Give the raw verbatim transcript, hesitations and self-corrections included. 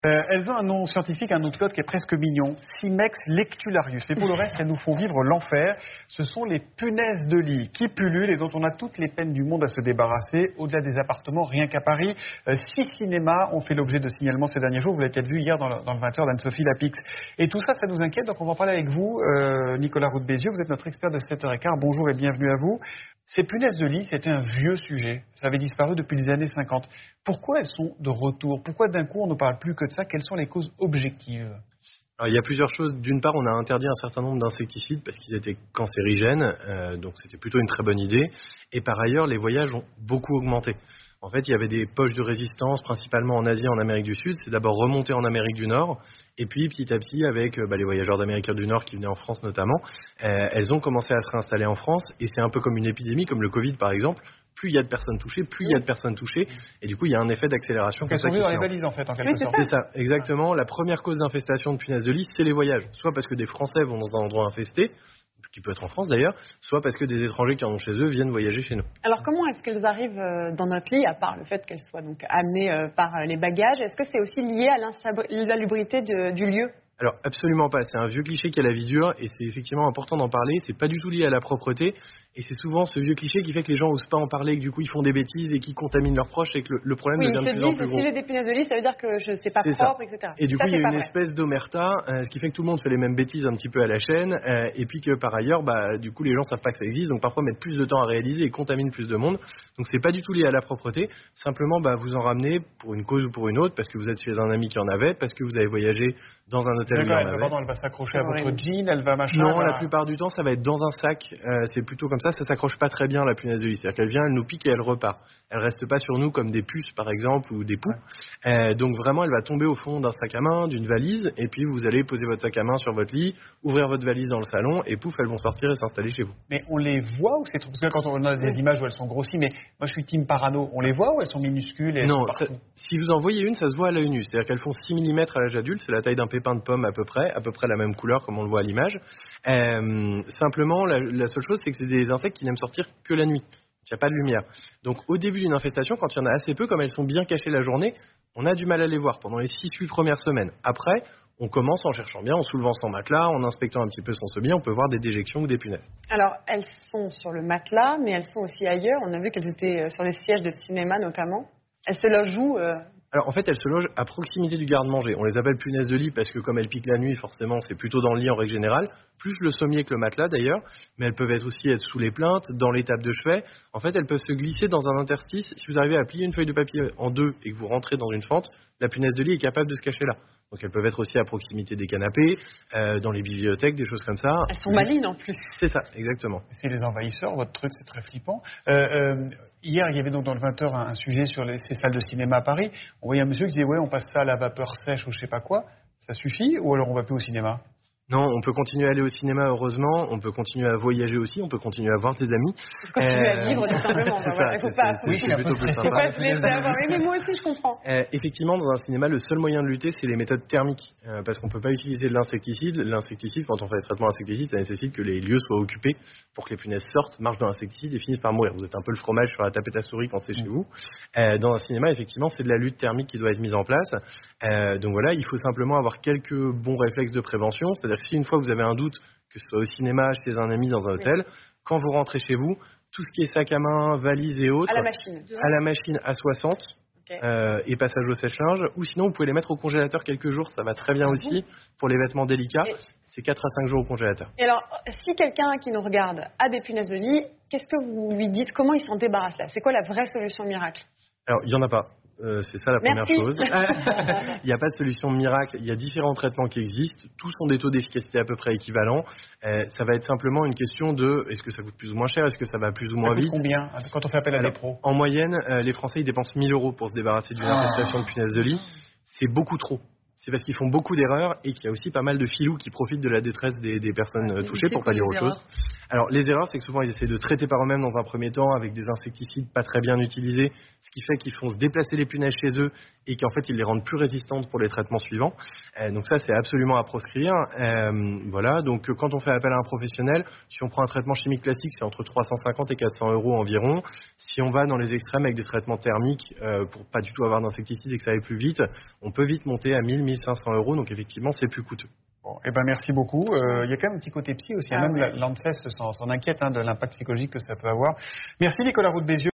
Euh, elles ont un nom scientifique, un nom de code qui est presque mignon, Cimex lectularius. Mais pour le reste, elles nous font vivre l'enfer. Ce sont les punaises de lit qui pullulent et dont on a toutes les peines du monde à se débarrasser. Au-delà des appartements, rien qu'à Paris, euh, six cinémas ont fait l'objet de signalements ces derniers jours. Vous l'avez peut-être vu hier dans le, dans le vingt heures d'Anne-Sophie Lapix. Et tout ça, ça nous inquiète. Donc on va en parler avec vous, euh, Nicolas Roux de Bézieux. Vous êtes notre expert de sept heures quinze. Bonjour et bienvenue à vous. Ces punaises de lit, c'était un vieux sujet. Ça avait disparu depuis les années cinquante. Pourquoi elles sont de retour? Pourquoi d'un coup on ne parle plus que de ça? Quelles sont les causes objectives? Alors, il y a plusieurs choses. D'une part, on a interdit un certain nombre d'insecticides parce qu'ils étaient cancérigènes, euh, donc c'était plutôt une très bonne idée. Et par ailleurs, les voyages ont beaucoup augmenté. En fait, il y avait des poches de résistance, principalement en Asie et en Amérique du Sud. C'est d'abord remonté en Amérique du Nord. Et puis, petit à petit, avec bah, les voyageurs d'Amérique du Nord qui venaient en France notamment, euh, elles ont commencé à se réinstaller en France. Et c'est un peu comme une épidémie, comme le Covid par exemple. Plus il y a de personnes touchées, plus il y a de personnes touchées. Et du coup, il y a un effet d'accélération. Donc elles sont venues dans les valises, en fait, en quelque sorte. C'est ça, exactement. La première cause d'infestation de punaises de lit, c'est les voyages. Soit parce que des Français vont dans un endroit infesté, qui peut être en France d'ailleurs, soit parce que des étrangers qui en ont chez eux viennent voyager chez nous. Alors comment est-ce qu'elles arrivent dans notre lit, à part le fait qu'elles soient donc amenées par les bagages? Est-ce que c'est aussi lié à l'insalubrité du lieu? Alors absolument pas, c'est un vieux cliché qui a la vie dure et c'est effectivement important d'en parler, c'est pas du tout lié à la propreté et c'est souvent ce vieux cliché qui fait que les gens osent pas en parler et que du coup ils font des bêtises et qui contaminent leurs proches et que le, le problème oui, devient de plus en plus gros. Si j'ai des punaises de lit, ça veut dire que je sais pas c'est propre, ça. et cetera. Et du ça, coup il y a une vrai. espèce d'omerta, euh, ce qui fait que tout le monde fait les mêmes bêtises un petit peu à la chaîne euh, et puis que par ailleurs, bah, du coup les gens savent pas que ça existe, donc parfois mettent plus de temps à réaliser et contaminent plus de monde. Donc c'est pas du tout lié à la propreté, simplement bah, vous en ramenez pour une cause ou pour une autre, parce que vous êtes chez un ami qui en avait, parce que vous avez voyagé dans un hôtel où il y en avait. Pardon, elle va s'accrocher à votre jean, elle va machin. Non, va... la plupart du temps, ça va être dans un sac. Euh, c'est plutôt comme ça, ça s'accroche pas très bien la punaise de lit. C'est-à-dire qu'elle vient, elle nous pique et elle repart. Elle reste pas sur nous comme des puces, par exemple, ou des poux. Ouais. Euh, donc vraiment, elle va tomber au fond d'un sac à main, d'une valise, et puis vous allez poser votre sac à main sur votre lit, ouvrir votre valise dans le salon, et pouf, elles vont sortir et s'installer chez vous. Mais on les voit ou c'est trop... Parce que quand on a des images où elles sont grossies, mais moi je suis team parano, on les voit ou elles sont minuscules et Non, ça, si vous en voyez une, ça se voit à l'œil nu. C'est-à-dire qu'elles font six millimètres à l'âge adulte, c'est la taille d'un pépin de pomme à peu près, à peu près la même couleur comme on le voit à l'image. Euh, simplement, la, la seule chose, c'est que c'est des insectes qui n'aiment sortir que la nuit. Il n'y a pas de lumière. Donc au début d'une infestation, quand il y en a assez peu, comme elles sont bien cachées la journée, on a du mal à les voir pendant les six huit premières semaines. Après, on commence en cherchant bien, en soulevant son matelas, en inspectant un petit peu son semis, on peut voir des déjections ou des punaises. Alors, elles sont sur le matelas, mais elles sont aussi ailleurs. On a vu qu'elles étaient sur les sièges de cinéma notamment. Elles se logent où euh... Alors en fait, elles se logent à proximité du garde-manger. On les appelle punaises de lit parce que comme elles piquent la nuit, forcément, c'est plutôt dans le lit en règle générale, plus le sommier que le matelas d'ailleurs, mais elles peuvent être aussi être sous les plinthes, dans les tables de chevet. En fait, elles peuvent se glisser dans un interstice. Si vous arrivez à plier une feuille de papier en deux et que vous rentrez dans une fente, la punaise de lit est capable de se cacher là. Donc elles peuvent être aussi à proximité des canapés, euh, dans les bibliothèques, des choses comme ça. Elles sont malines en plus. C'est ça, exactement. C'est les envahisseurs, votre truc, c'est très flippant. Euh, euh, hier, il y avait donc dans le vingt heures un, un sujet sur les, ces salles de cinéma à Paris. On voyait un monsieur qui disait, ouais, on passe ça à la vapeur sèche ou je sais pas quoi. Ça suffit ou alors on va plus au cinéma? Non, on peut continuer à aller au cinéma, heureusement. On peut continuer à voyager aussi. On peut continuer à voir ses amis. Continuer euh... à vivre, tout simplement. Il ne faut pas se laisser avoir. Mais moi aussi, je comprends. Euh, effectivement, dans un cinéma, le seul moyen de lutter, c'est les méthodes thermiques. Euh, parce qu'on ne peut pas utiliser de l'insecticide. L'insecticide, quand on fait des traitements d'insecticide, ça nécessite que les lieux soient occupés pour que les punaises sortent, marchent dans l'insecticide et finissent par mourir. Vous êtes un peu le fromage sur la tapette à souris quand c'est mmh. chez vous. Euh, dans un cinéma, effectivement, c'est de la lutte thermique qui doit être mise en place. Euh, donc voilà, il faut simplement avoir quelques bons réflexes de prévention. C'est-à-dire que si une fois vous avez un doute, que ce soit au cinéma, chez un ami, dans un hôtel, oui. quand vous rentrez chez vous, tout ce qui est sac à main, valise et autres, à la machine, à la machine à soixante okay. euh, et passage au sèche-linge, ou sinon vous pouvez les mettre au congélateur quelques jours, ça va très bien ah, aussi pour les vêtements délicats. Et... c'est quatre à cinq jours au congélateur. Et alors, si quelqu'un qui nous regarde a des punaises de lit, qu'est-ce que vous lui dites? Comment il s'en débarrasse là? C'est quoi la vraie solution miracle? Alors, il n'y en a pas. Euh, c'est ça la Merci. première chose. Il n'y a pas de solution miracle. Il y a différents traitements qui existent. Tous ont des taux d'efficacité à peu près équivalents. Euh, ça va être simplement une question de est-ce que ça coûte plus ou moins cher, est-ce que ça va plus ou moins ça coûte vite. Combien quand on fait appel à Alors, des pros? En moyenne, euh, les Français ils dépensent mille euros pour se débarrasser d'une infestation de punaises de lit. C'est beaucoup trop. c'est parce qu'ils font beaucoup d'erreurs et qu'il y a aussi pas mal de filous qui profitent de la détresse des, des personnes Ouais, touchées, pour pas dire autre chose. Alors, les erreurs, c'est que souvent, ils essaient de traiter par eux-mêmes dans un premier temps avec des insecticides pas très bien utilisés, ce qui fait qu'ils font se déplacer les punaises chez eux et qu'en fait, ils les rendent plus résistantes pour les traitements suivants. Euh, donc ça, c'est absolument à proscrire. Euh, voilà, donc quand on fait appel à un professionnel, si on prend un traitement chimique classique, c'est entre trois cent cinquante et quatre cents euros environ. Si on va dans les extrêmes avec des traitements thermiques, euh, pour pas du tout avoir d'insecticides et que ça aille plus vite, on peut vite monter à mille, mille cinq cents euros. Donc effectivement, c'est plus coûteux. Bon, eh ben merci beaucoup. Il euh, y a quand même un petit côté psy aussi. Ah, même ouais. L'ANSES s'en, s'en inquiète hein, de l'impact psychologique que ça peut avoir. Merci Nicolas Roux de Bézieux.